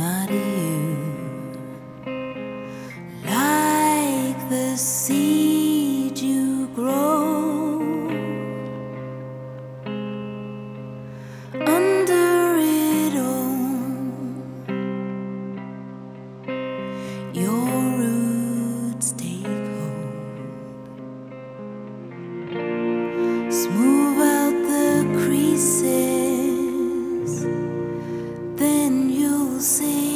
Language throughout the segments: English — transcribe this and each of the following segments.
not you. Like the seed you grow under it all, your roots take hold, smooth out the creases, then you'll see.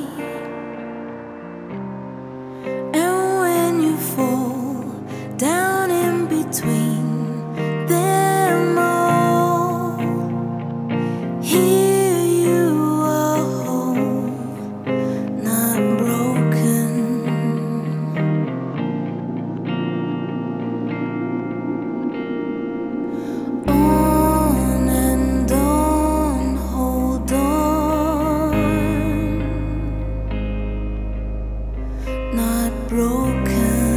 Fall down in between them all. Here you are whole, not broken. On and on, hold on, not broken.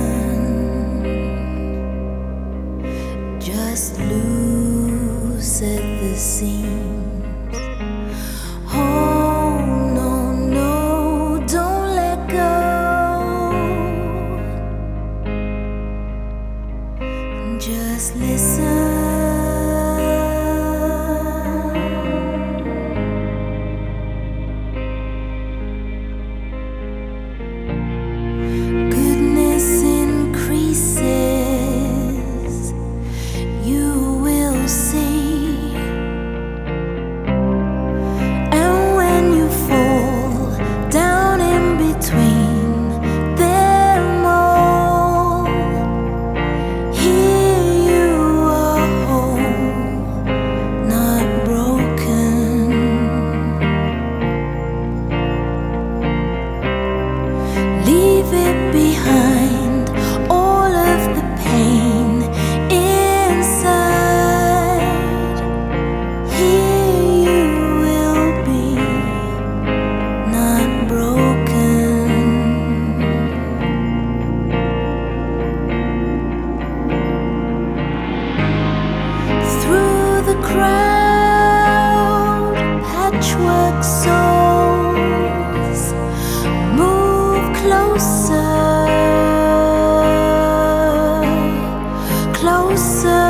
Just loose at the seams. Oh no, no, don't let go. Just listen. Goodness increases, you will see. And when you fall down in between them all, here you are whole, not broken. Leave it behind, all of the pain inside. Here you will be, not broken. Through the crowd, patchwork souls move closer, closer.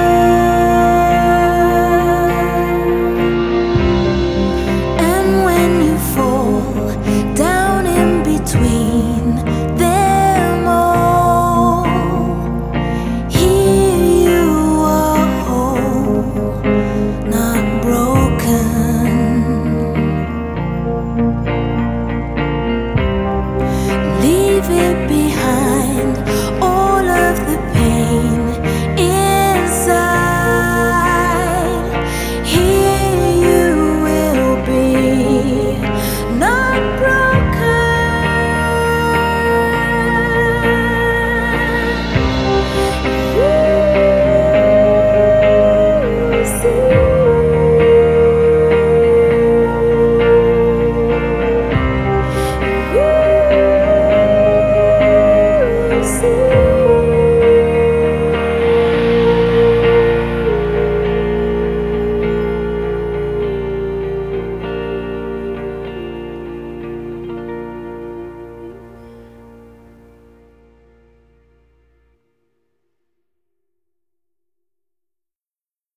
And when you fall down in between them all, here you are whole, not broken. Leave it behind, all of the pain inside. Here you will be, not broken. You see.